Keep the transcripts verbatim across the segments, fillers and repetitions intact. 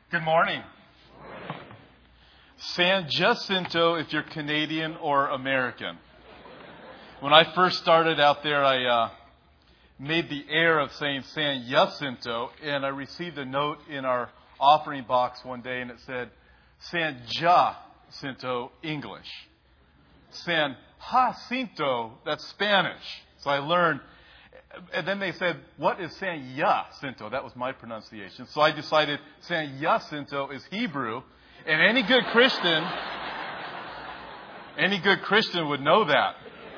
Good morning. San Jacinto if you're Canadian or American. When I first started out there, I uh, made the error of saying San Jacinto, and I received a note in our offering box one day, and it said San Jacinto English. San Jacinto, that's Spanish. So I learned. And then they said, what is San Jacinto? That was my pronunciation. So I decided San Jacinto is Hebrew. And any good Christian, any good Christian would know that.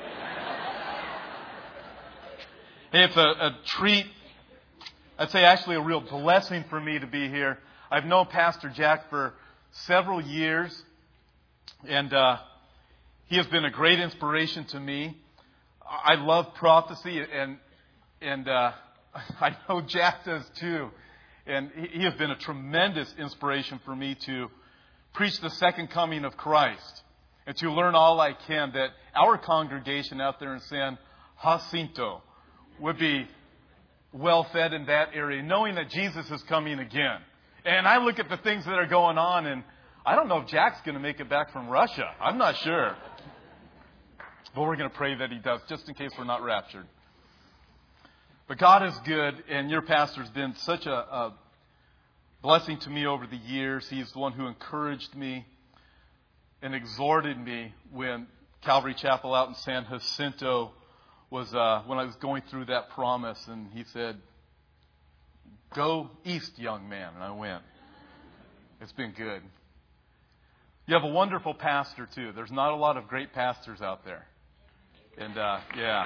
Hey, it's a, a treat. I'd say actually a real blessing for me to be here. I've known Pastor Jack for several years. And uh, he has been a great inspiration to me. I love prophecy, and and uh, I know Jack does too. And he has been a tremendous inspiration for me to preach the second coming of Christ and to learn all I can that our congregation out there in San Jacinto would be well fed in that area, knowing that Jesus is coming again. And I look at the things that are going on, and I don't know if Jack's going to make it back from Russia. I'm not sure. But we're going to pray that he does, just in case we're not raptured. But God is good, and your pastor's been such a, a blessing to me over the years. He's the one who encouraged me and exhorted me when Calvary Chapel out in San Jacinto was, uh, when I was going through that promise. And he said, "Go east, young man." And I went. It's been good. You have a wonderful pastor, too. There's not a lot of great pastors out there. And, uh, yeah.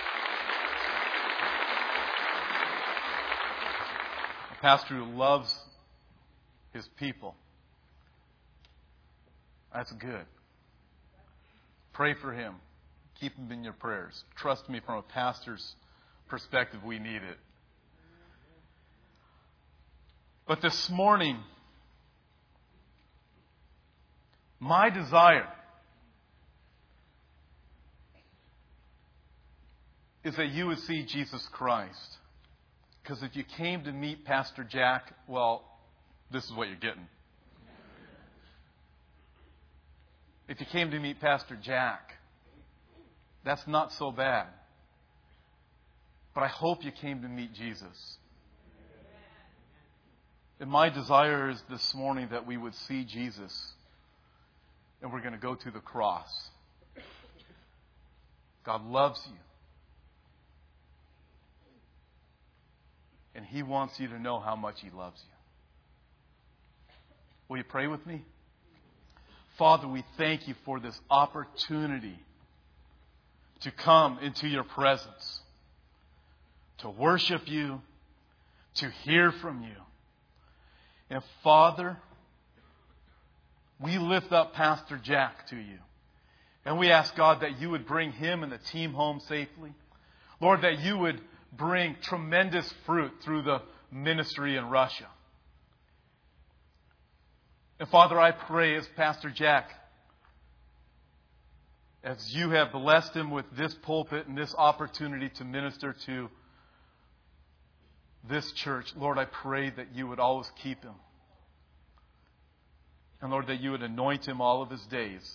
A pastor who loves his people. That's good. Pray for him. Keep him in your prayers. Trust me, from a pastor's perspective, we need it. But this morning, my desire is that you would see Jesus Christ. Because if you came to meet Pastor Jack, well, this is what you're getting. If you came to meet Pastor Jack, that's not so bad. But I hope you came to meet Jesus. And my desire is this morning that we would see Jesus. And we're going to go to the cross. God loves you. And He wants you to know how much He loves you. Will you pray with me? Father, we thank you for this opportunity to come into your presence, to worship you, to hear from you. And Father, we lift up Pastor Jack to you. And we ask, God, that you would bring him and the team home safely. Lord, that you would bring tremendous fruit through the ministry in Russia. And Father, I pray as Pastor Jack, as you have blessed him with this pulpit and this opportunity to minister to this church, Lord, I pray that you would always keep him. And Lord, that you would anoint him all of his days.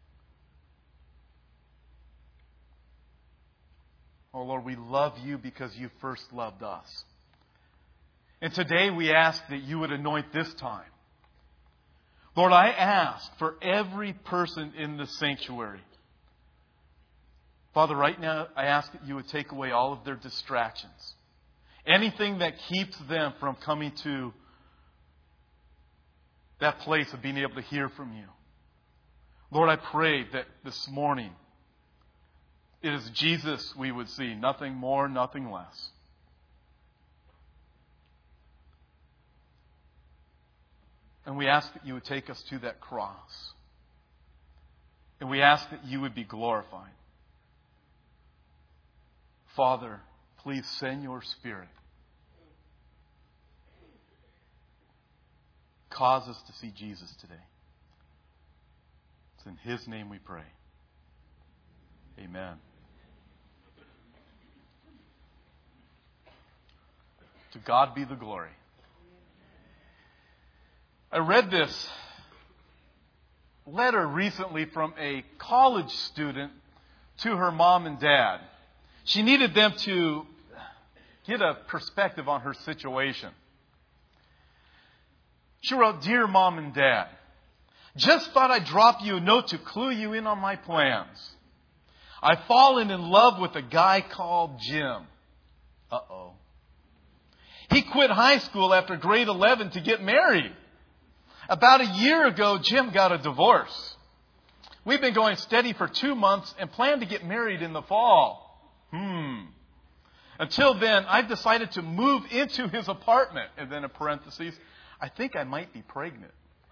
Oh Lord, we love you because you first loved us. And today we ask that you would anoint this time. Lord, I ask for every person in the sanctuary. Father, right now I ask that you would take away all of their distractions. Anything that keeps them from coming to that place of being able to hear from you. Lord, I pray that this morning it is Jesus we would see, nothing more, nothing less. And we ask that you would take us to that cross. And we ask that you would be glorified. Father, please send your Spirit. Cause us to see Jesus today. It's in His name we pray. Amen. To God be the glory. I read this letter recently from a college student to her mom and dad. She needed them to get a perspective on her situation. She wrote, "Dear Mom and Dad, just thought I'd drop you a note to clue you in on my plans. I've fallen in love with a guy called Jim." Uh-oh. He quit high school after grade eleven to get married. About a year ago, Jim got a divorce. We've been going steady for two months and plan to get married in the fall. Hmm. Until then, I've decided to move into his apartment. And then in parentheses, I think I might be pregnant.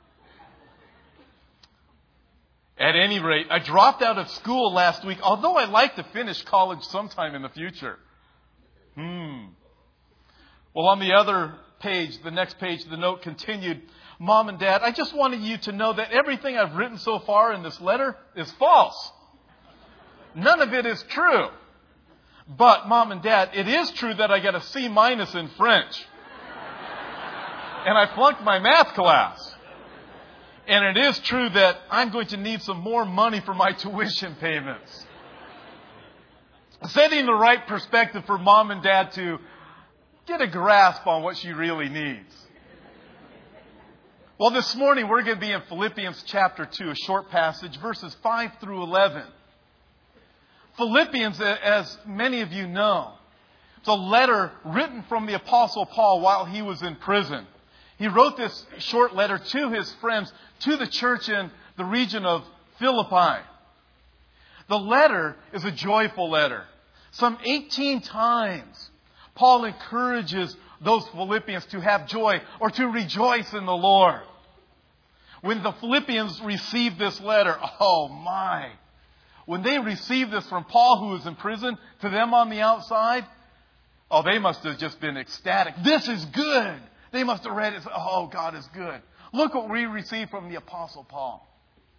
At any rate, I dropped out of school last week, although I'd like to finish college sometime in the future. Hmm. Well, on the other page, the next page, the note continued, "Mom and Dad, I just wanted you to know that everything I've written so far in this letter is false. None of it is true. But, Mom and Dad, it is true that I got a C minus in French. And I flunked my math class. And it is true that I'm going to need some more money for my tuition payments." Setting the right perspective for Mom and Dad to get a grasp on what she really needs. Well, this morning we're going to be in Philippians chapter two, a short passage, verses five through eleven. Philippians, as many of you know, it's a letter written from the Apostle Paul while he was in prison. He wrote this short letter to his friends, to the church in the region of Philippi. The letter is a joyful letter. Some eighteen times, Paul encourages those Philippians to have joy or to rejoice in the Lord. When the Philippians received this letter, oh my. When they received this from Paul, who was in prison, to them on the outside, oh, they must have just been ecstatic. This is good. They must have read it. Oh, God is good. Look what we received from the Apostle Paul.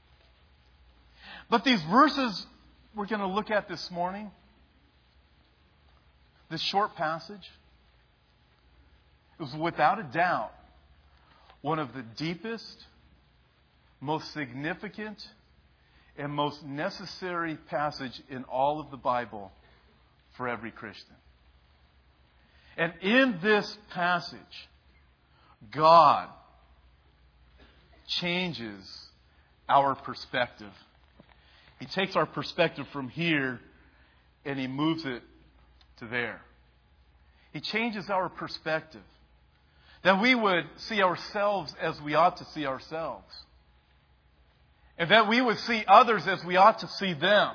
But these verses we're going to look at this morning, this short passage, is without a doubt one of the deepest, most significant, and most necessary passage in all of the Bible for every Christian. And in this passage, God changes our perspective. He takes our perspective from here and He moves it to there. He changes our perspective. That we would see ourselves as we ought to see ourselves. And that we would see others as we ought to see them.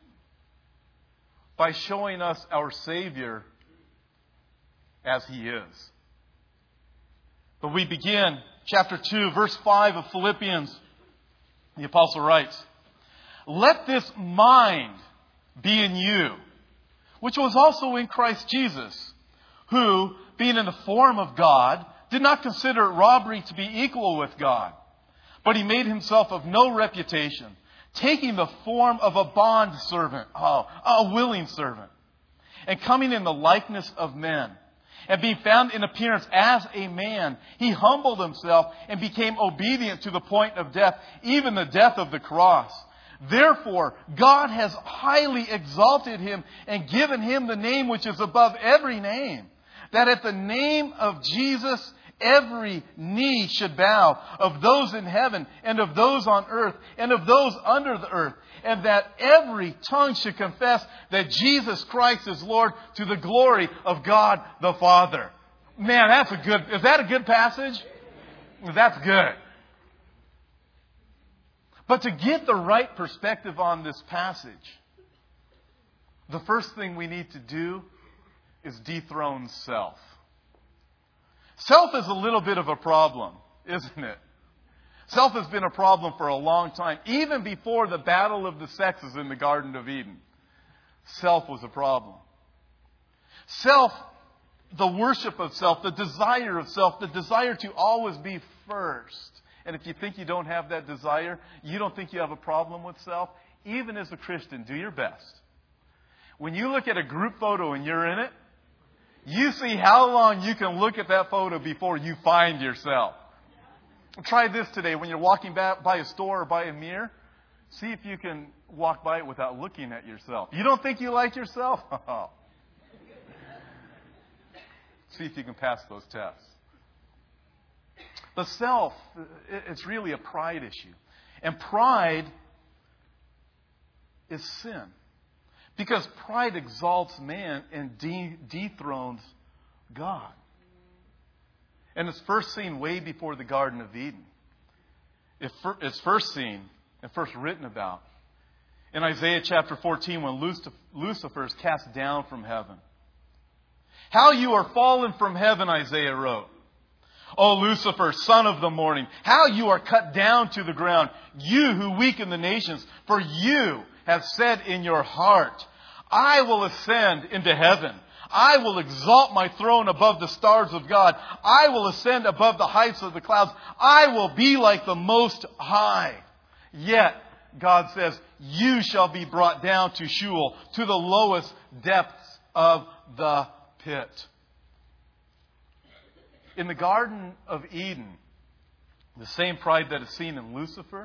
By showing us our Savior as He is. But we begin chapter two, verse five of Philippians. The apostle writes, "Let this mind be in you, which was also in Christ Jesus, who, being in the form of God, did not consider it robbery to be equal with God, but He made Himself of no reputation, taking the form of a bond servant, oh, a willing servant, and coming in the likeness of men. And being found in appearance as a man, He humbled Himself and became obedient to the point of death, even the death of the cross. Therefore, God has highly exalted Him and given Him the name which is above every name, that at the name of Jesus every knee should bow, of those in heaven and of those on earth and of those under the earth, and that every tongue should confess that Jesus Christ is Lord, to the glory of God the Father." Man, that's a good, is that a good passage? That's good. But to get the right perspective on this passage, the first thing we need to do is dethrone self. Self is a little bit of a problem, isn't it? Self has been a problem for a long time. Even before the battle of the sexes in the Garden of Eden, self was a problem. Self, the worship of self, the desire of self, the desire to always be first. And if you think you don't have that desire, you don't think you have a problem with self, even as a Christian, do your best. When you look at a group photo and you're in it, you see how long you can look at that photo before you find yourself. Try this today. When you're walking back by a store or by a mirror, see if you can walk by it without looking at yourself. You don't think you like yourself? See if you can pass those tests. The self, it's really a pride issue. And pride is sin. Because pride exalts man and de- dethrones God. And it's first seen way before the Garden of Eden. It's first seen and first written about in Isaiah chapter fourteen when Lucifer is cast down from heaven. How you are fallen from heaven, Isaiah wrote. O Lucifer, son of the morning, how you are cut down to the ground, you who weaken the nations, for you have said in your heart, I will ascend into heaven. I will exalt my throne above the stars of God. I will ascend above the heights of the clouds. I will be like the Most High. Yet, God says, you shall be brought down to Sheol, to the lowest depths of the pit. In the Garden of Eden, the same pride that is seen in Lucifer,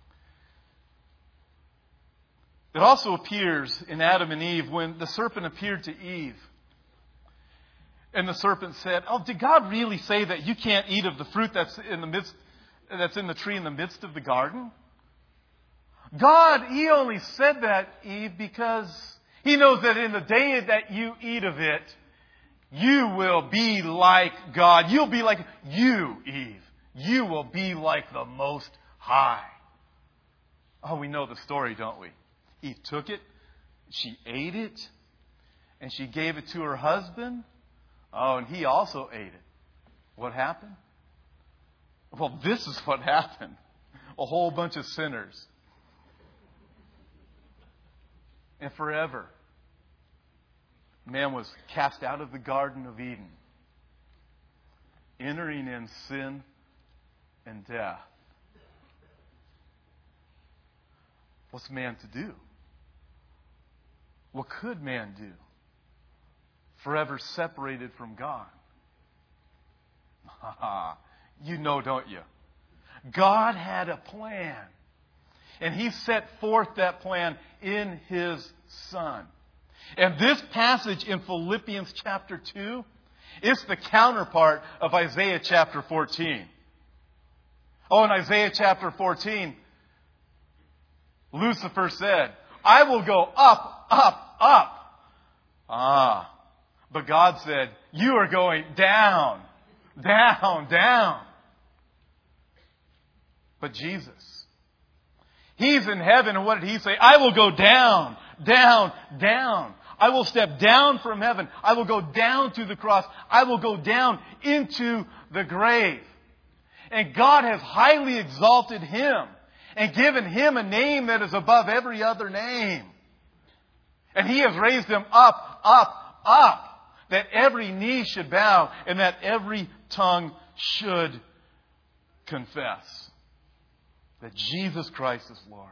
it also appears in Adam and Eve when the serpent appeared to Eve. And the serpent said, oh, did God really say that you can't eat of the fruit that's in the midst, that's in the tree in the midst of the garden? God, He only said that, Eve, because He knows that in the day that you eat of it, you will be like God. You'll be like you, Eve. You will be like the Most High. Oh, we know the story, don't we? Eve took it, she ate it, and she gave it to her husband. Oh, and he also ate it. What happened? Well, this is what happened. A whole bunch of sinners. And forever, man was cast out of the Garden of Eden, entering in sin and death. What's man to do? What could man do? Forever separated from God. You know, don't you? God had a plan. And He set forth that plan in His Son. And this passage in Philippians chapter two is the counterpart of Isaiah chapter fourteen. Oh, in Isaiah chapter fourteen, Lucifer said, I will go up, up, up. Ah. But God said, you are going down, down, down. But Jesus, He's in heaven, and what did He say? I will go down, down, down. I will step down from heaven. I will go down to the cross. I will go down into the grave. And God has highly exalted Him and given Him a name that is above every other name. And He has raised Him up, up, up. That every knee should bow and that every tongue should confess that Jesus Christ is Lord.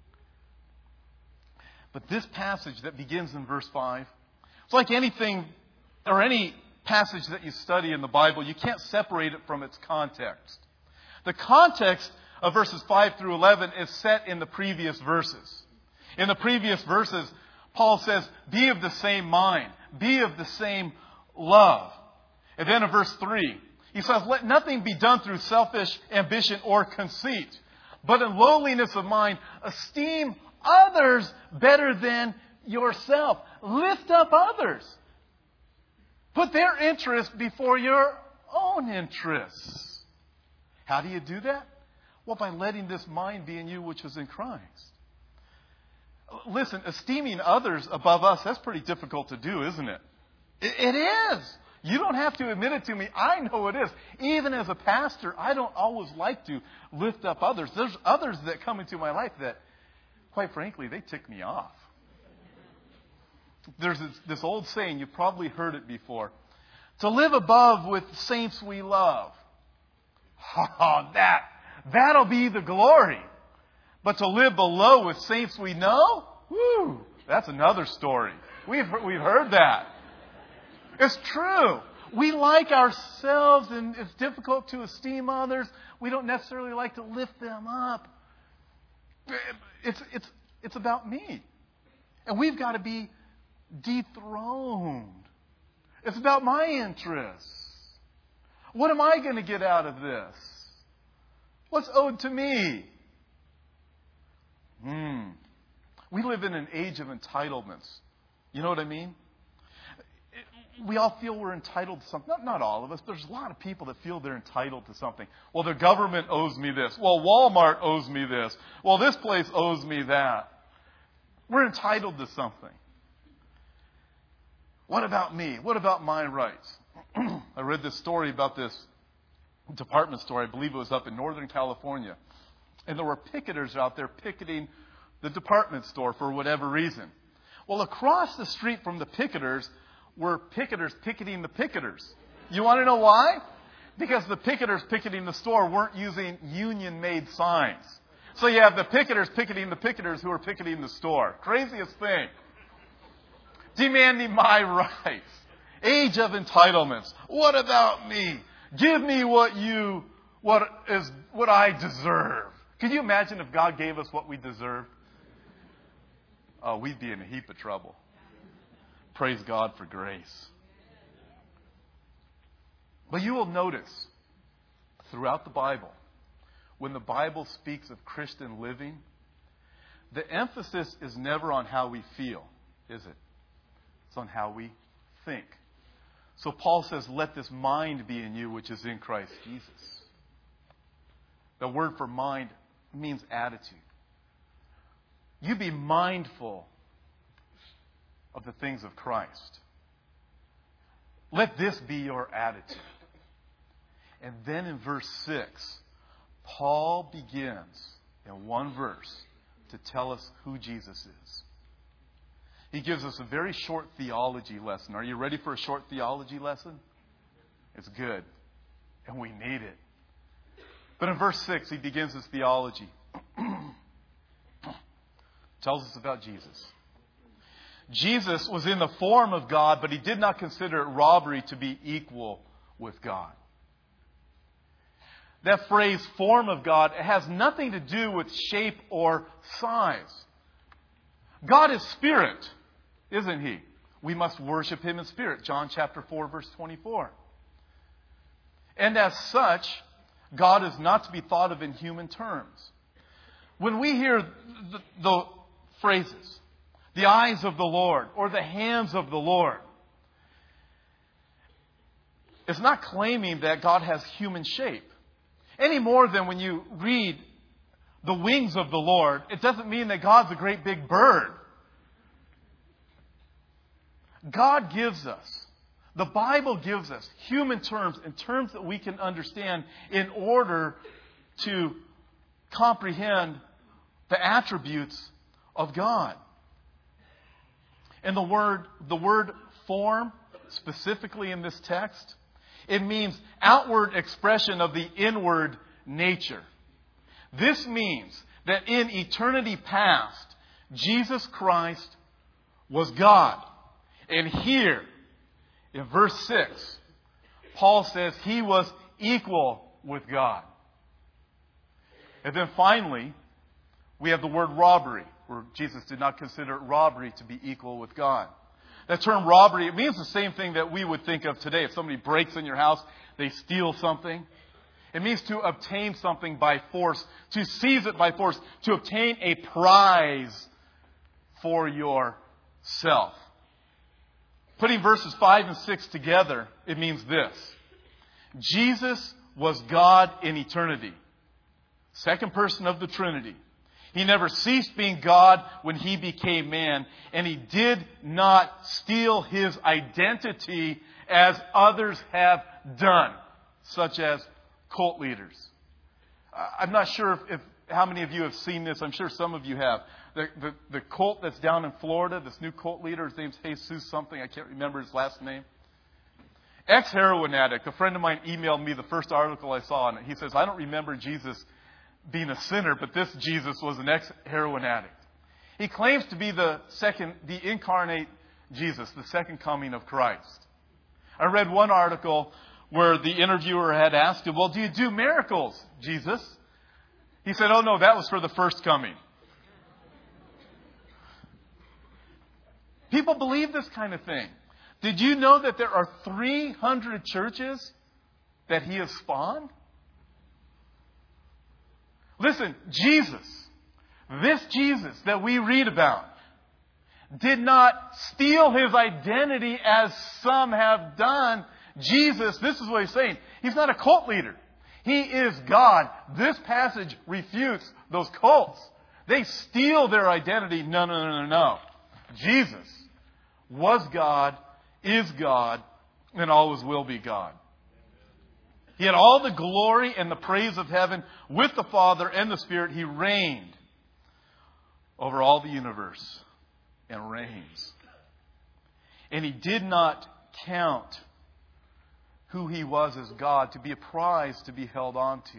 But this passage that begins in verse five, it's like anything or any passage that you study in the Bible, you can't separate it from its context. The context of verses five through eleven is set in the previous verses. In the previous verses, Paul says, be of the same mind. Be of the same love. And then in verse three, he says, let nothing be done through selfish ambition or conceit, but in lowliness of mind, esteem others better than yourself. Lift up others. Put their interest before your own interests. How do you do that? Well, by letting this mind be in you which is in Christ. Listen, esteeming others above us, that's pretty difficult to do, isn't it? It is. You don't have to admit it to me. I know it is. Even as a pastor, I don't always like to lift up others. There's others that come into my life that, quite frankly, they tick me off. There's this, this old saying, you've probably heard it before. To live above with saints we love. Oh, that, that'll be the glory. But to live below with saints we know? Whew, that's another story. We've, we've heard that. It's true. We like ourselves, and it's difficult to esteem others. We don't necessarily like to lift them up. It's, it's, it's about me. And we've got to be dethroned. It's about my interests. What am I going to get out of this? What's owed to me? Hmm. We live in an age of entitlements. You know what I mean? We all feel we're entitled to something. Not, not all of us, but there's a lot of people that feel they're entitled to something. Well, the government owes me this. Well, Walmart owes me this. Well, this place owes me that. We're entitled to something. What about me? What about my rights? I read this story about this department store. I believe it was up in Northern California. And there were picketers out there picketing the department store for whatever reason. Well, across the street from the picketers were picketers picketing the picketers. You want to know why? Because the picketers picketing the store weren't using union-made signs. So you have the picketers picketing the picketers who are picketing the store. Craziest thing. Demanding my rights. Age of entitlements. What about me? Give me what you, what is, what I deserve. Can you imagine if God gave us what we deserved? Oh, we'd be in a heap of trouble. Praise God for grace. But you will notice throughout the Bible, when the Bible speaks of Christian living, the emphasis is never on how we feel, is it? It's on how we think. So Paul says, let this mind be in you, which is in Christ Jesus. The word for mind means attitude. You be mindful of the things of Christ. Let this be your attitude. And then in verse six, Paul begins in one verse to tell us who Jesus is. He gives us a very short theology lesson. Are you ready for a short theology lesson? It's good. And we need it. But in verse six, he begins his theology. Tells us about Jesus. Jesus was in the form of God, but he did not consider it robbery to be equal with God. That phrase, form of God, it has nothing to do with shape or size. God is spirit, isn't he? We must worship him in spirit. John chapter four, verse twenty-four. And as such, God is not to be thought of in human terms. When we hear the, the phrases, the eyes of the Lord, or the hands of the Lord, it's not claiming that God has human shape. Any more than when you read the wings of the Lord, it doesn't mean that God's a great big bird. God gives us, the Bible gives us human terms and terms that we can understand in order to comprehend the attributes of God. And the word, the word form, specifically in this text, it means outward expression of the inward nature. This means that in eternity past, Jesus Christ was God. And here, in verse six, Paul says he was equal with God. And then finally, we have the word robbery, where Jesus did not consider it robbery to be equal with God. That term robbery, it means the same thing that we would think of today. If somebody breaks in your house, they steal something. It means to obtain something by force, to seize it by force, to obtain a prize for yourself. Putting verses five and six together, it means this. Jesus was God in eternity. Second person of the Trinity. He never ceased being God when he became man, and he did not steal his identity as others have done, such as cult leaders. I'm not sure if, if how many of you have seen this. I'm sure some of you have. The, the, the cult that's down in Florida, this new cult leader, his name's Jesus something. I can't remember his last name. Ex-heroin addict. A friend of mine emailed me the first article I saw on it. He says, I don't remember Jesus being a sinner, but this Jesus was an ex-heroin addict. He claims to be the second, the incarnate Jesus, the second coming of Christ. I read one article where the interviewer had asked him, well, do you do miracles, Jesus? He said, oh no, that was for the first coming. People believe this kind of thing. Did you know that there are three hundred churches that he has spawned? Listen, Jesus, this Jesus that we read about, did not steal his identity as some have done. Jesus, this is what he's saying. He's not a cult leader. He is God. This passage refutes those cults. They steal their identity. No, no, no, no, no. Jesus was God, is God, and always will be God. He had all the glory and the praise of heaven with the Father and the Spirit. He reigned over all the universe and reigns. And he did not count who he was as God to be a prize to be held on to.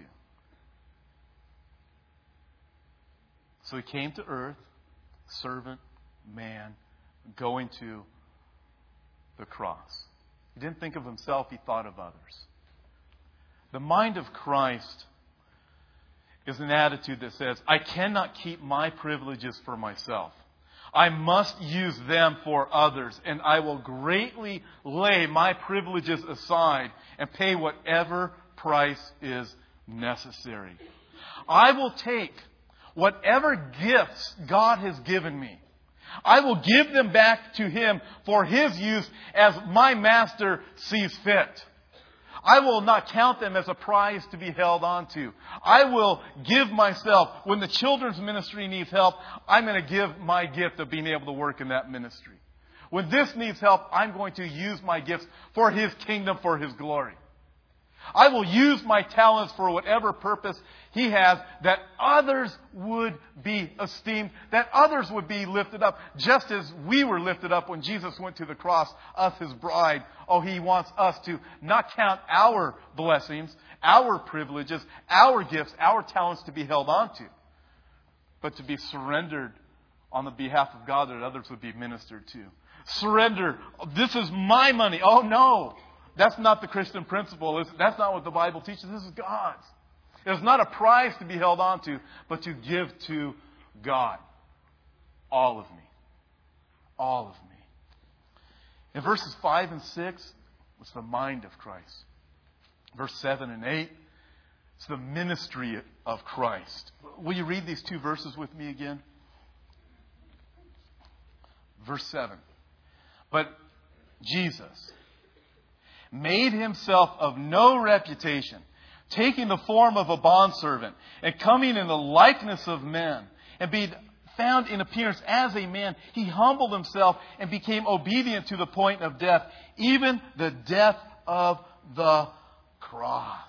So he came to earth, servant, man, going to the cross. He didn't think of himself, he thought of others. The mind of Christ is an attitude that says, I cannot keep my privileges for myself. I must use them for others, and I will greatly lay my privileges aside and pay whatever price is necessary. I will take whatever gifts God has given me. I will give them back to Him for His use as my master sees fit. I will not count them as a prize to be held on to. I will give myself. When the children's ministry needs help, I'm going to give my gift of being able to work in that ministry. When this needs help, I'm going to use my gifts for His kingdom, for His glory. I will use my talents for whatever purpose He has, that others would be esteemed, that others would be lifted up, just as we were lifted up when Jesus went to the cross, us His bride. Oh, He wants us to not count our blessings, our privileges, our gifts, our talents to be held on to, but to be surrendered on the behalf of God that others would be ministered to. Surrender. This is my money. Oh, no. That's not the Christian principle. That's not what the Bible teaches. This is God's. It is not a prize to be held on to, but to give to God. All of me. All of me. In verses five and six, it's the mind of Christ. Verse seven and eight, it's the ministry of Christ. Will you read these two verses with me again? Verse seven. But Jesus made Himself of no reputation, taking the form of a bondservant, and coming in the likeness of men, and being found in appearance as a man, He humbled Himself and became obedient to the point of death, even the death of the cross.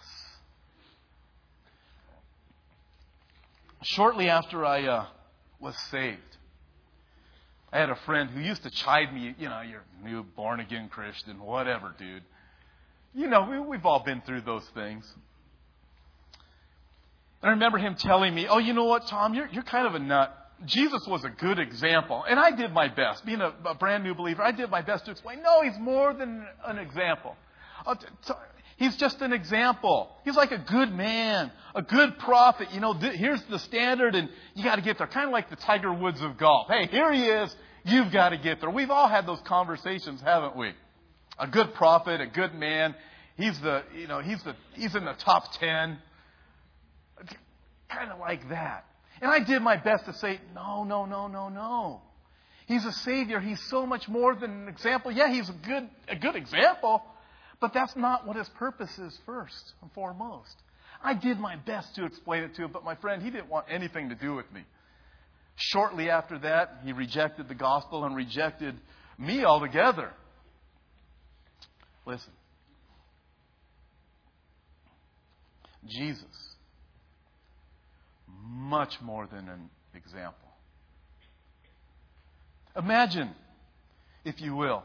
Shortly after I uh, was saved, I had a friend who used to chide me, you know, you're a new born-again Christian, whatever, dude. You know, we, we've all been through those things. And I remember him telling me, oh, you know what, Tom, you're, you're kind of a nut. Jesus was a good example. And I did my best. Being a, a brand new believer, I did my best to explain, no, He's more than an example. Uh, t- t- he's just an example. He's like a good man, a good prophet. You know, th- here's the standard, and you got to get there. Kind of like the Tiger Woods of golf. Hey, here he is. You've got to get there. We've all had those conversations, haven't we? A good prophet, a good man. He's the, you know, he's the, he's in the top ten. Kind of like that. And I did my best to say, no, no, no, no, no. He's a Savior. He's so much more than an example. Yeah, He's a good, a good example, but that's not what His purpose is first and foremost. I did my best to explain it to him, but my friend, he didn't want anything to do with me. Shortly after that, he rejected the gospel and rejected me altogether. Listen. Jesus, much more than an example. Imagine, if you will,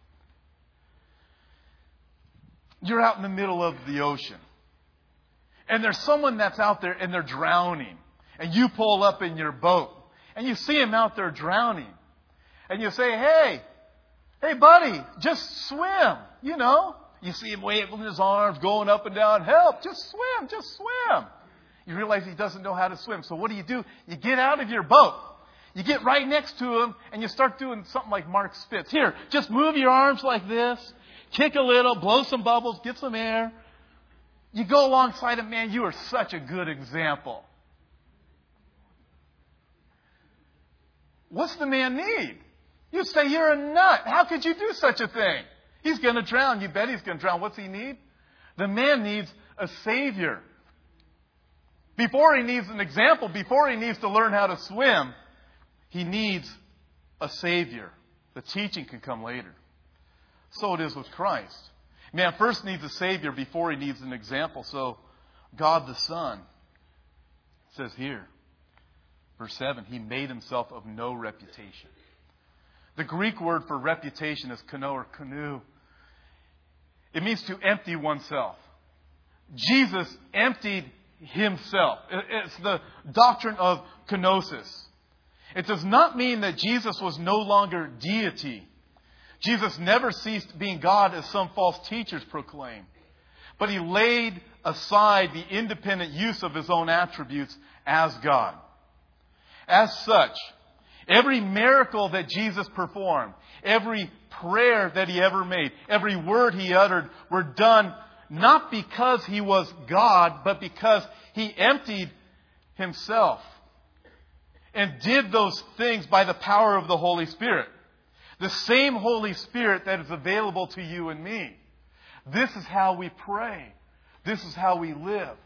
you're out in the middle of the ocean, and there's someone that's out there and they're drowning, and you pull up in your boat, and you see him out there drowning, and you say, hey, Hey, buddy, just swim, you know. You see him waving his arms, going up and down. Help, just swim, just swim. You realize he doesn't know how to swim. So what do you do? You get out of your boat. You get right next to him and you start doing something like Mark Spitz. Here, just move your arms like this. Kick a little, blow some bubbles, get some air. You go alongside him, man, you are such a good example. What's the man need? You say you're a nut. How could you do such a thing? He's going to drown. You bet he's going to drown. What's he need? The man needs a Savior. Before he needs an example, before he needs to learn how to swim, he needs a Savior. The teaching can come later. So it is with Christ. Man first needs a Savior before he needs an example. So God the Son says here, verse seven, He made Himself of no reputation. The Greek word for reputation is kano or kanu. It means to empty oneself. Jesus emptied Himself. It's the doctrine of kenosis. It does not mean that Jesus was no longer deity. Jesus never ceased being God as some false teachers proclaim. But He laid aside the independent use of His own attributes as God. As such, every miracle that Jesus performed, every prayer that He ever made, every word He uttered were done not because He was God, but because He emptied Himself and did those things by the power of the Holy Spirit. The same Holy Spirit that is available to you and me. This is how we pray. This is how we live.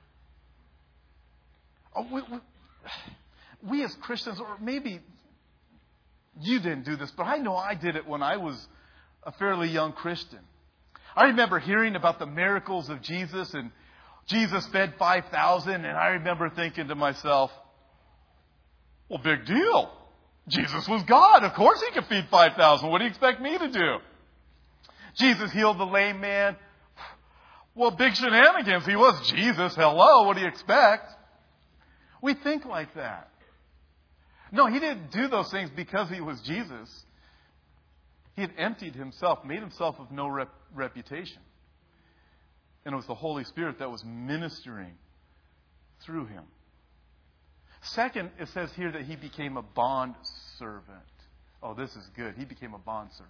Oh, we, we, we as Christians, or maybe you didn't do this, but I know I did it when I was a fairly young Christian. I remember hearing about the miracles of Jesus, and Jesus fed five thousand, and I remember thinking to myself, well, big deal. Jesus was God. Of course He could feed five thousand. What do you expect me to do? Jesus healed the lame man. Well, big shenanigans. He was Jesus. Hello, what do you expect? We think like that. No, He didn't do those things because He was Jesus. He had emptied Himself, made Himself of no rep- reputation. And it was the Holy Spirit that was ministering through Him. Second, it says here that He became a bond servant. Oh, this is good. He became a bond servant.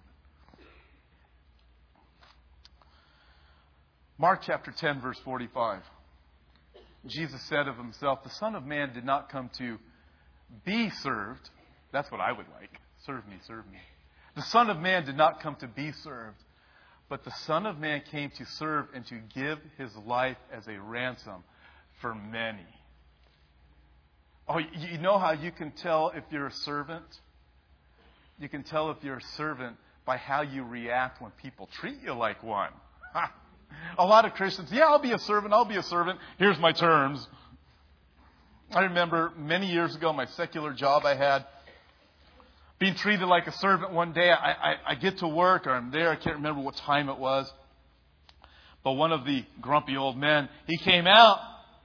Mark chapter ten, verse forty-five. Jesus said of Himself, the Son of Man did not come to be served. That's what I would like. Serve me, serve me. The Son of Man did not come to be served, but the Son of Man came to serve and to give His life as a ransom for many. Oh, you know how you can tell if you're a servant? You can tell if you're a servant by how you react when people treat you like one. Ha. A lot of Christians, yeah, I'll be a servant, I'll be a servant. Here's my terms. I remember many years ago, my secular job I had, being treated like a servant one day. I, I, I get to work, or I'm there, I can't remember what time it was. But one of the grumpy old men, he came out,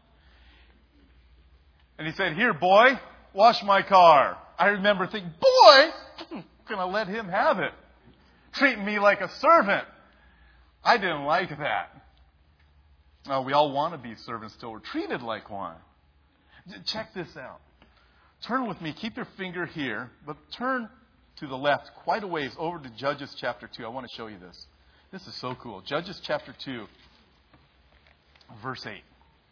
and he said, here, boy, wash my car. I remember thinking, boy, I'm going to let him have it. Treating me like a servant. I didn't like that. Oh, we all want to be servants till we're treated like one. Check this out. Turn with me. Keep your finger here, but turn to the left quite a ways over to Judges chapter two. I want to show you this. This is so cool. Judges chapter two, verse eight.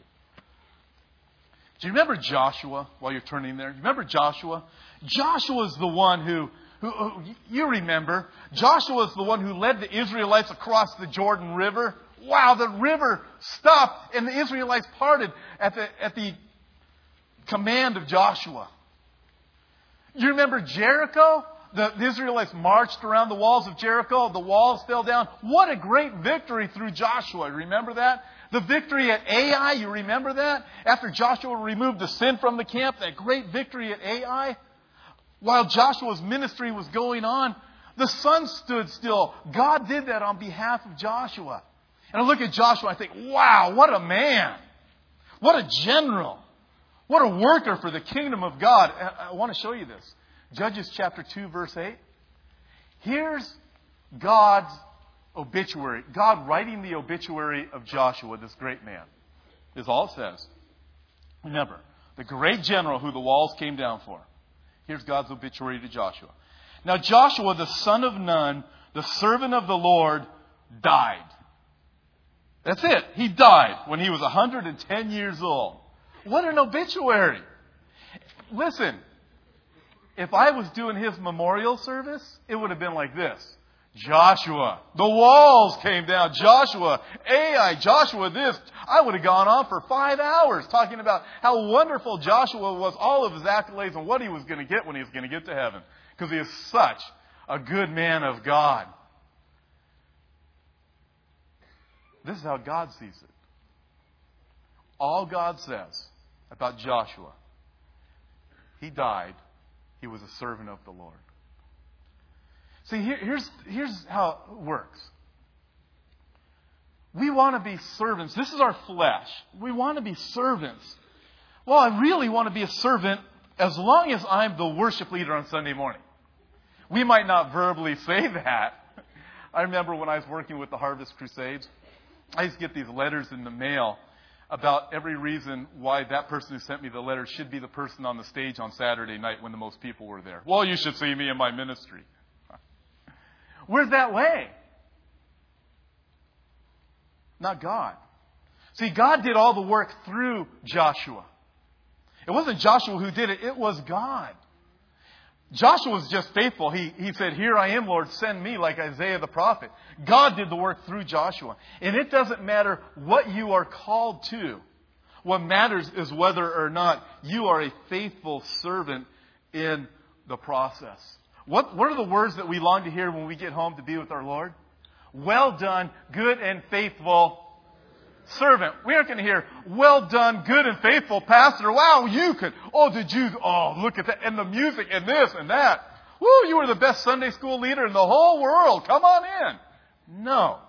Do you remember Joshua while you're turning there? Remember Joshua? Joshua is the one who, who, who, you remember, Joshua is the one who led the Israelites across the Jordan River. Wow, the river stopped and the Israelites parted at the, at the command of Joshua. You remember Jericho? The, the Israelites marched around the walls of Jericho. The walls fell down. What a great victory through Joshua. Remember that? The victory at Ai, you remember that? After Joshua removed the sin from the camp, that great victory at Ai. While Joshua's ministry was going on, the sun stood still. God did that on behalf of Joshua. And I look at Joshua and I think, wow, what a man. What a general. What a worker for the kingdom of God. I want to show you this. Judges chapter two, verse eight. Here's God's obituary, God writing the obituary of Joshua, this great man, is all it says. Remember, the great general who the walls came down for. Here's God's obituary to Joshua. Now Joshua, the son of Nun, the servant of the Lord, died. That's it. He died when he was one hundred ten years old. What an obituary. Listen, if I was doing his memorial service, it would have been like this. Joshua, the walls came down. Joshua, Ai, Joshua this. I would have gone on for five hours talking about how wonderful Joshua was, all of his accolades, and what he was going to get when he was going to get to heaven. Because he is such a good man of God. This is how God sees it. All God says about Joshua, he died, he was a servant of the Lord. See, here, here's, here's how it works. We want to be servants. This is our flesh. We want to be servants. Well, I really want to be a servant as long as I'm the worship leader on Sunday morning. We might not verbally say that. I remember when I was working with the Harvest Crusades, I used to get these letters in the mail about every reason why that person who sent me the letter should be the person on the stage on Saturday night when the most people were there. Well, you should see me in my ministry. We're that way. Not God. See, God did all the work through Joshua. It wasn't Joshua who did it. It was God. Joshua was just faithful. He, he said, "Here I am, Lord, send me," like Isaiah the prophet. God did the work through Joshua. And it doesn't matter what you are called to. What matters is whether or not you are a faithful servant in the process. What, what are the words that we long to hear when we get home to be with our Lord? Well done, good and faithful servant. We aren't going to hear, "Well done, good and faithful pastor. Wow, you could. Oh, did you? Oh, look at that. And the music and this and that. Woo, you were the best Sunday school leader in the whole world. Come on in." No.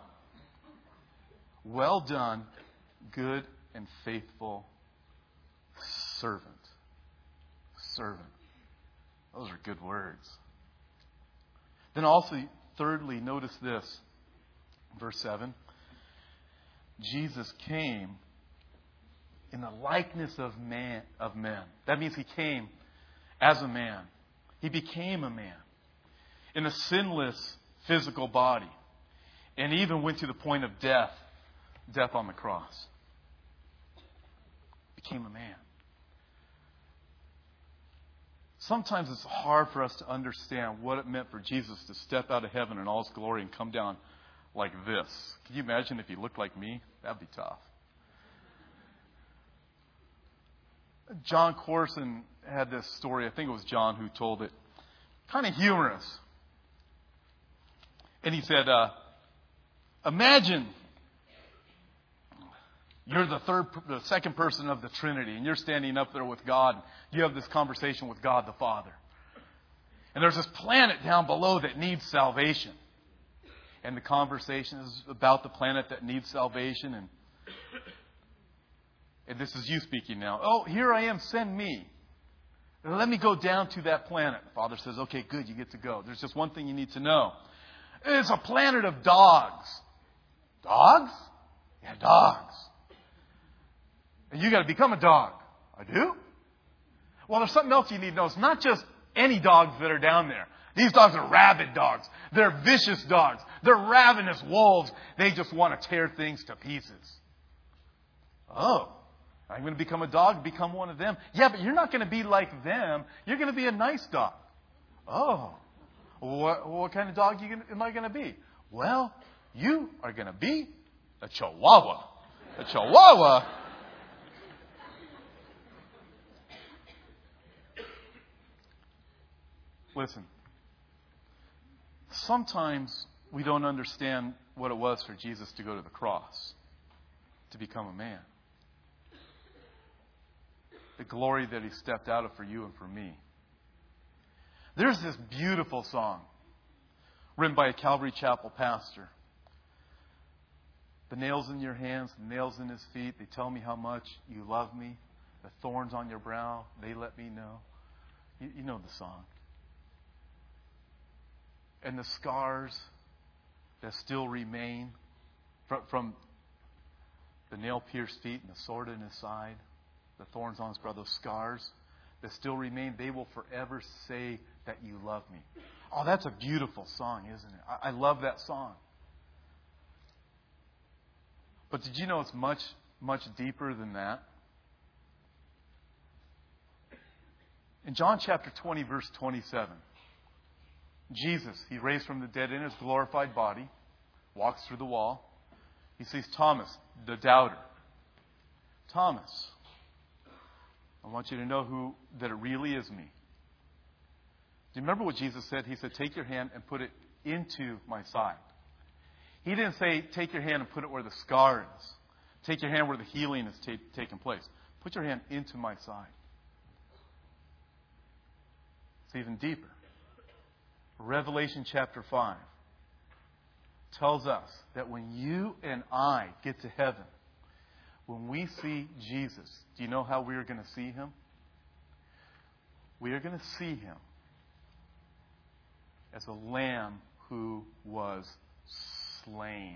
Well done, good and faithful servant. Servant. Those are good words. Then also, thirdly, notice this. Verse seven. Jesus came in the likeness of man of men. That means he came as a man. He became a man in a sinless physical body, and even went to the point of death, death on the cross. Became a man. Sometimes it's hard for us to understand what it meant for Jesus to step out of heaven in all his glory and come down like this. Can you imagine if he looked like me? That'd be tough. John Corson had this story. I think it was John who told it. Kind of humorous. And he said, uh, imagine you're the third, the second person of the Trinity, and you're standing up there with God. You have this conversation with God the Father. And there's this planet down below that needs salvation. And the conversation is about the planet that needs salvation. And, and this is you speaking now. "Oh, here I am, send me. Let me go down to that planet." The Father says, "Okay, good, you get to go. There's just one thing you need to know. It's a planet of dogs." "Dogs?" "Yeah, dogs. And you got to become a dog." "I do?" "Well, there's something else you need to know. It's not just any dogs that are down there. These dogs are rabid dogs. They're vicious dogs. They're ravenous wolves. They just want to tear things to pieces." "Oh, I'm going to become a dog, become one of them." "Yeah, but you're not going to be like them. You're going to be a nice dog." "Oh, what, what kind of dog you gonna, am I going to be?" "Well, you are going to be a Chihuahua." "A Chihuahua?" Listen. Sometimes we don't understand what it was for Jesus to go to the cross, to become a man. The glory that he stepped out of for you and for me. There's this beautiful song written by a Calvary Chapel pastor. "The nails in your hands, the nails in his feet, they tell me how much you love me. The thorns on your brow, they let me know." You, you know the song. "And the scars that still remain from, from the nail-pierced feet and the sword in his side, the thorns on his brow, those scars that still remain, they will forever say that you love me. Oh, that's a beautiful song, isn't it? I, I love that song. But did you know it's much, much deeper than that? In John chapter twenty, verse twenty-seven, Jesus, He raised from the dead in His glorified body, walks through the wall. He sees Thomas, the doubter. Thomas, I want you to know who that it really is me. Do you remember what Jesus said? He said, take your hand and put it into my side. He didn't say, take your hand and put it where the scar is. Take your hand where the healing is ta- taking place. Put your hand into my side. It's even deeper. Revelation chapter five tells us that when you and I get to heaven, when we see Jesus, do you know how we are going to see Him? We are going to see Him as a lamb who was slain.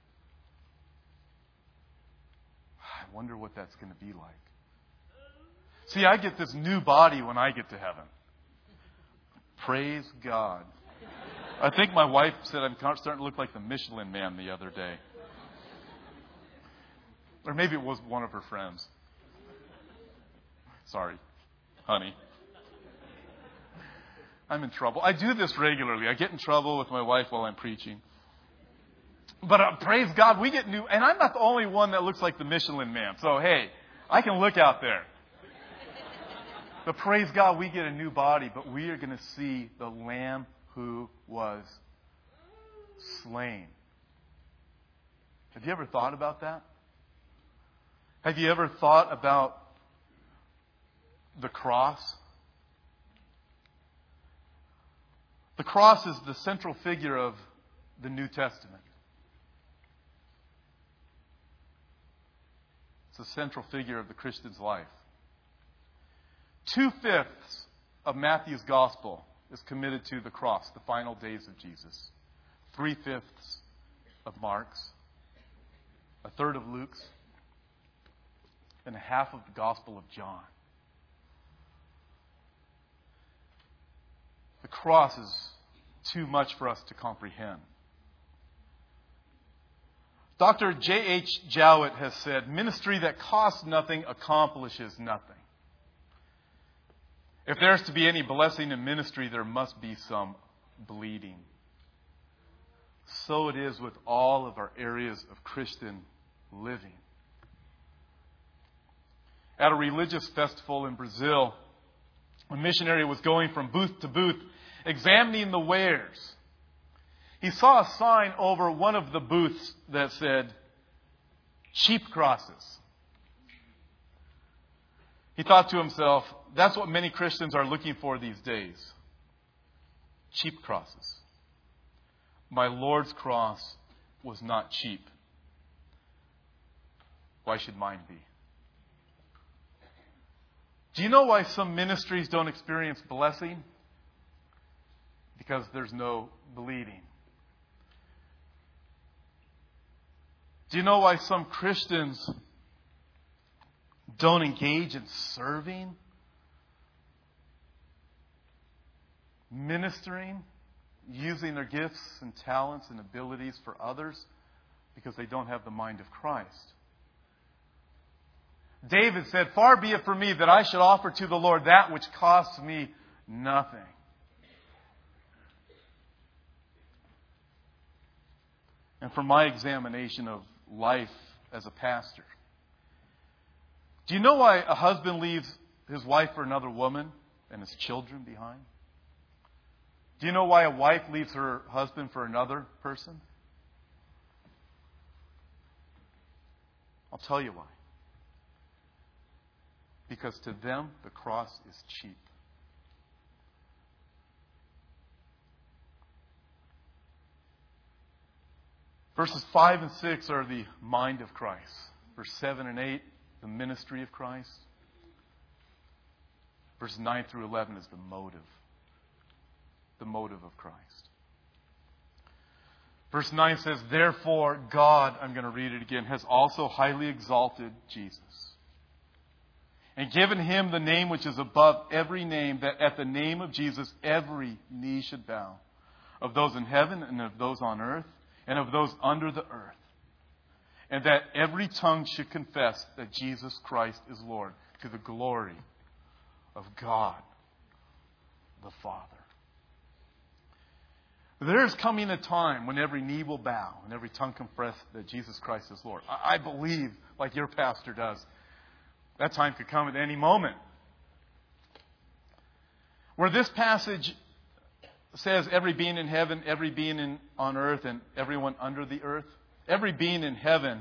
I wonder what that's going to be like. See, I get this new body when I get to heaven. Praise God. I think my wife said I'm starting to look like the Michelin Man the other day. Or maybe it was one of her friends. Sorry, honey. I'm in trouble. I do this regularly. I get in trouble with my wife while I'm preaching. But uh, praise God, we get new... And I'm not the only one that looks like the Michelin Man. So, hey, I can look out there. But praise God, we get a new body. But we are going to see the Lamb who was slain. Have you ever thought about that? Have you ever thought about the cross? The cross is the central figure of the New Testament. It's the central figure of the Christian's life. Two-fifths of Matthew's gospel is committed to the cross, the final days of Jesus. Three-fifths of Mark's, a third of Luke's, and a half of the Gospel of John. The cross is too much for us to comprehend. Doctor J H Jowett has said, ministry that costs nothing accomplishes nothing. If there's to be any blessing in ministry, there must be some bleeding. So it is with all of our areas of Christian living. At a religious festival in Brazil, a missionary was going from booth to booth, examining the wares. He saw a sign over one of the booths that said, cheap crosses. He thought to himself, that's what many Christians are looking for these days. Cheap crosses. My Lord's cross was not cheap. Why should mine be? Do you know why some ministries don't experience blessing? Because there's no bleeding. Do you know why some Christians don't engage in serving, ministering, using their gifts and talents and abilities for others? Because they don't have the mind of Christ. David said, far be it from me that I should offer to the Lord that which costs me nothing. And from my examination of life as a pastor, do you know why a husband leaves his wife for another woman and his children behind? Do you know why a wife leaves her husband for another person? I'll tell you why. Because to them, the cross is cheap. Verses five and six are the mind of Christ. Verse seven and eight, the ministry of Christ. Verses nine through eleven is the motive. The motive of Christ. Verse nine says, therefore God, I'm going to read it again, has also highly exalted Jesus and given him the name which is above every name, that at the name of Jesus every knee should bow, of those in heaven and of those on earth and of those under the earth, and that every tongue should confess that Jesus Christ is Lord, to the glory of God the Father. There is coming a time when every knee will bow and every tongue confess that Jesus Christ is Lord. I believe, like your pastor does, that time could come at any moment. Where this passage says every being in heaven, every being in, on earth, and everyone under the earth, every being in heaven,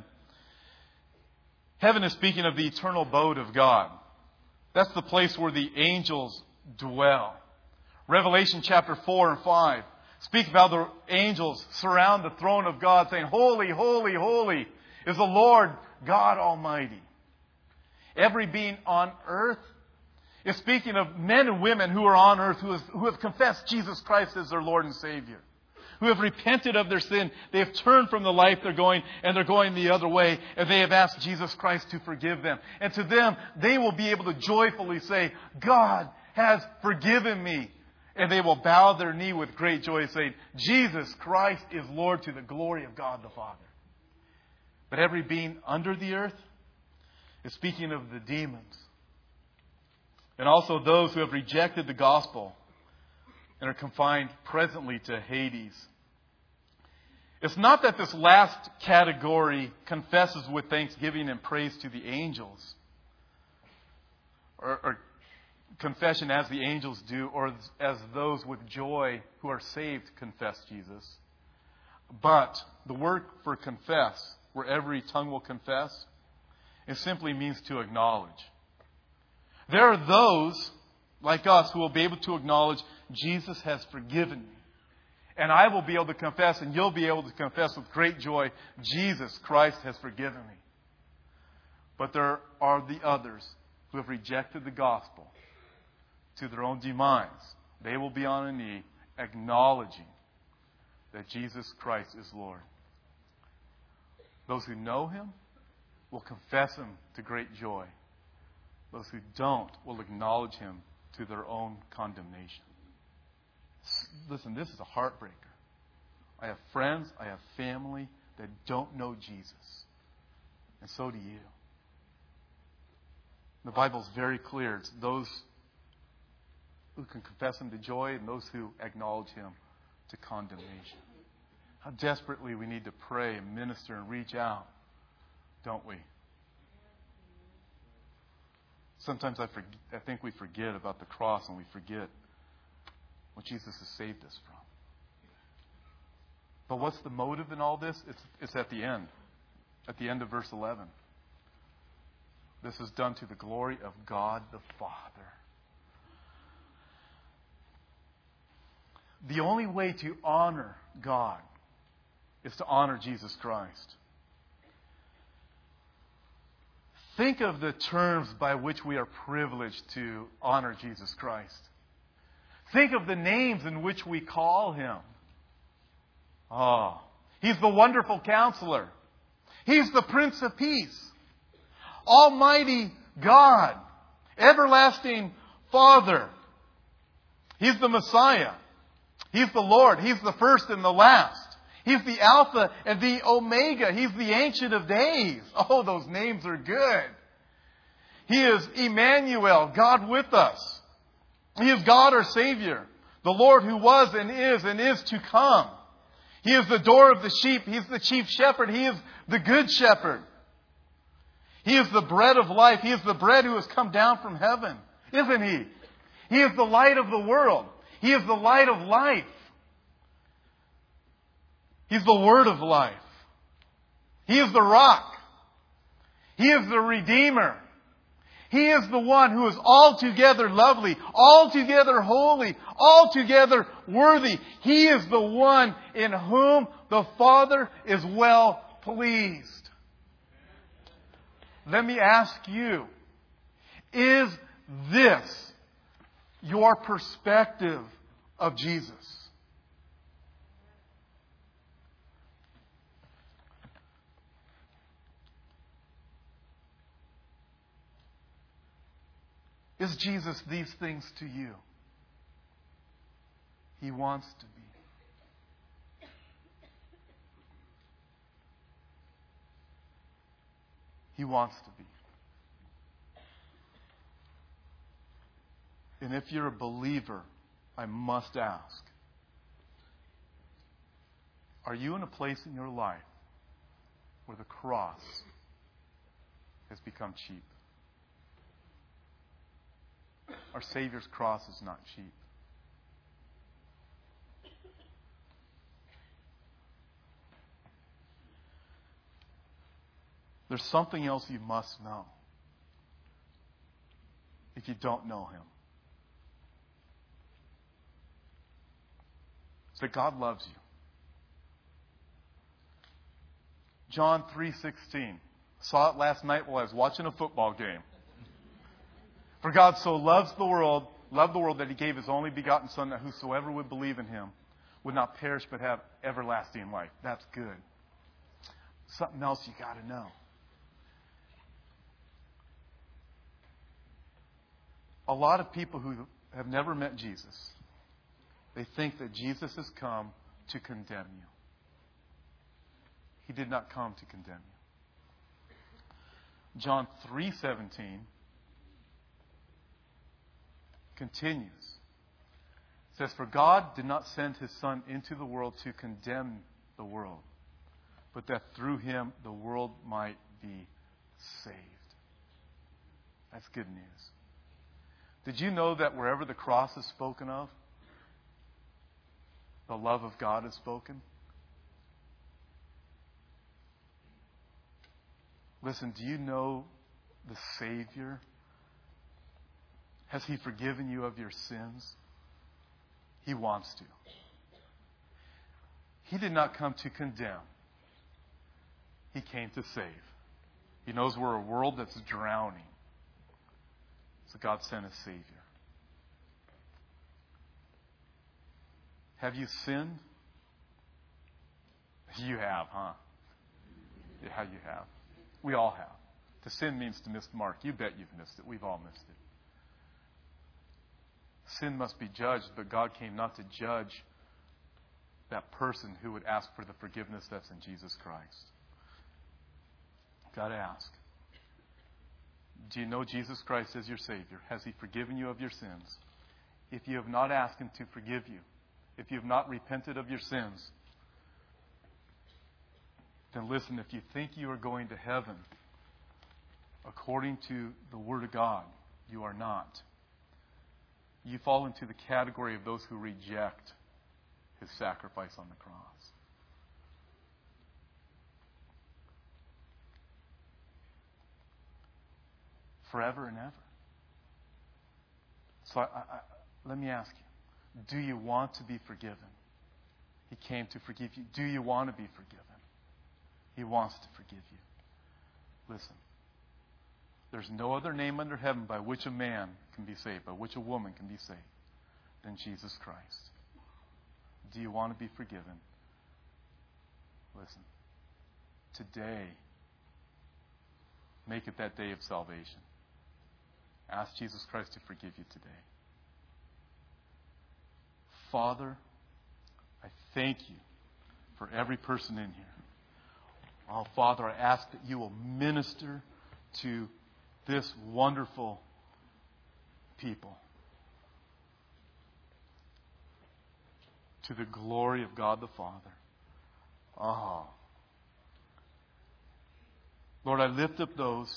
heaven is speaking of the eternal abode of God. That's the place where the angels dwell. Revelation chapter four and five speak about the angels surround the throne of God, saying, holy, holy, holy is the Lord God Almighty. Every being on earth is speaking of men and women who are on earth, who have, who have confessed Jesus Christ as their Lord and Savior, who have repented of their sin. They have turned from the life they're going, and they're going the other way, and they have asked Jesus Christ to forgive them. And to them, they will be able to joyfully say, God has forgiven me. And they will bow their knee with great joy, saying, Jesus Christ is Lord, to the glory of God the Father. But every being under the earth is speaking of the demons, and also those who have rejected the gospel and are confined presently to Hades. It's not that this last category confesses with thanksgiving and praise to the angels, or, or confession as the angels do, or as those with joy who are saved confess Jesus. But the word for confess, where every tongue will confess, it simply means to acknowledge. There are those like us who will be able to acknowledge Jesus has forgiven me. And I will be able to confess, and you'll be able to confess with great joy, Jesus Christ has forgiven me. But there are the others who have rejected the gospel to their own demise. They will be on a knee acknowledging that Jesus Christ is Lord. Those who know Him will confess Him to great joy. Those who don't will acknowledge Him to their own condemnation. Listen, this is a heartbreaker. I have friends, I have family that don't know Jesus. And so do you. The Bible is very clear. It's those who can confess Him to joy and those who acknowledge Him to condemnation. How desperately we need to pray and minister and reach out, don't we? Sometimes I, forget, I think we forget about the cross, and we forget what Jesus has saved us from. But what's the motive in all this? It's, it's at the end. At the end of verse eleven. This is done to the glory of God the Father. The only way to honor God is to honor Jesus Christ. Think of the terms by which we are privileged to honor Jesus Christ. Think of the names in which we call Him. Oh, He's the wonderful Counselor. He's the Prince of Peace. Almighty God. Everlasting Father. He's the Messiah. He's the Lord. He's the first and the last. He's the Alpha and the Omega. He's the Ancient of Days. Oh, those names are good. He is Emmanuel, God with us. He is God our Savior, the Lord who was and is and is to come. He is the door of the sheep. He's the chief shepherd. He is the good shepherd. He is the bread of life. He is the bread who has come down from heaven, isn't He? He is the light of the world. He is the light of life. He's the Word of life. He is the rock. He is the Redeemer. He is the one who is altogether lovely, altogether holy, altogether worthy. He is the one in whom the Father is well pleased. Let me ask you, is this your perspective of Jesus? Is Jesus these things to you? He wants to be. He wants to be. And if you're a believer, I must ask, are you in a place in your life where the cross has become cheap? Our Savior's cross is not cheap. There's something else you must know if you don't know Him. It's that God loves you. John three sixteen. Saw it last night while I was watching a football game. For God so loves the world, loved the world that He gave His only begotten Son, that whosoever would believe in Him would not perish but have everlasting life. That's good. Something else you got to know. A lot of people who have never met Jesus, they think that Jesus has come to condemn you. He did not come to condemn you. John three seventeen continues. It says, for God did not send His Son into the world to condemn the world, but that through Him the world might be saved. That's good news. Did you know that wherever the cross is spoken of, the love of God is spoken? Listen, do you know the Savior? Has He forgiven you of your sins? He wants to. He did not come to condemn. He came to save. He knows we're a world that's drowning. So God sent a Savior. Have you sinned? You have, huh? Yeah, you have. We all have. To sin means to miss the mark. You bet you've missed it. We've all missed it. Sin must be judged, but God came not to judge that person who would ask for the forgiveness that's in Jesus Christ. Got to ask. Do you know Jesus Christ as your Savior? Has He forgiven you of your sins? If you have not asked Him to forgive you, if you have not repented of your sins, then listen, if you think you are going to heaven according to the Word of God, you are not. You fall into the category of those who reject His sacrifice on the cross. Forever and ever. So I, I, let me ask you, do you want to be forgiven? He came to forgive you. Do you want to be forgiven? He wants to forgive you. Listen, there's no other name under heaven by which a man can be saved, by which a woman can be saved, than Jesus Christ. Do you want to be forgiven? Listen, today, make it that day of salvation. Ask Jesus Christ to forgive you today. Father, I thank you for every person in here. Oh, Father, I ask that you will minister to this wonderful people to the glory of God the Father. Oh. Lord, I lift up those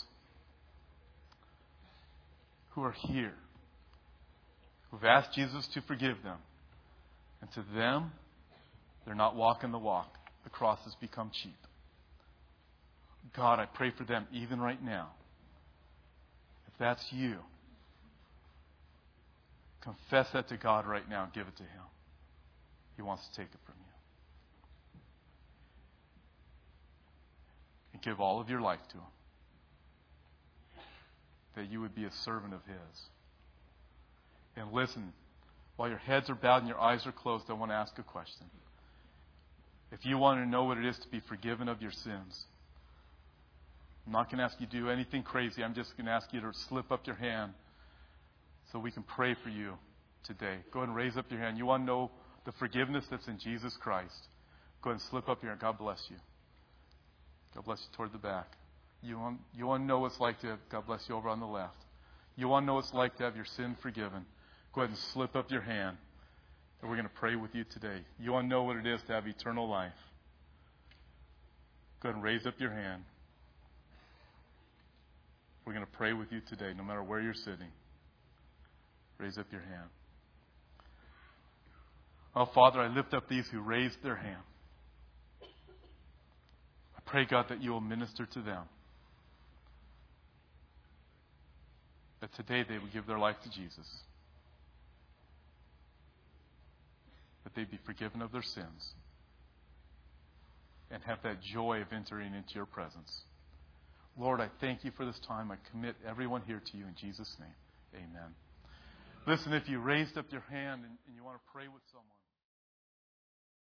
who are here, who've asked Jesus to forgive them. And to them, they're not walking the walk. The cross has become cheap. God, I pray for them even right now. If that's you, confess that to God right now and give it to Him. He wants to take it from you. And give all of your life to Him. That you would be a servant of His. And listen, while your heads are bowed and your eyes are closed, I want to ask a question. If you want to know what it is to be forgiven of your sins, I'm not going to ask you to do anything crazy. I'm just going to ask you to slip up your hand so we can pray for you today. Go ahead and raise up your hand. You want to know the forgiveness that's in Jesus Christ? Go ahead and slip up here, and God bless you. God bless you toward the back. You want, you want to know what it's like to have, God bless you over on the left. You want to know what it's like to have your sin forgiven? Go ahead and slip up your hand, and we're going to pray with you today. You want to know what it is to have eternal life? Go ahead and raise up your hand. We're going to pray with you today, no matter where you're sitting. Raise up your hand. Oh, Father, I lift up these who raised their hand. I pray, God, that you will minister to them. That today they would give their life to Jesus. That they'd be forgiven of their sins. And have that joy of entering into your presence. Lord, I thank you for this time. I commit everyone here to you in Jesus' name. Amen. Listen, if you raised up your hand and, and you want to pray with someone.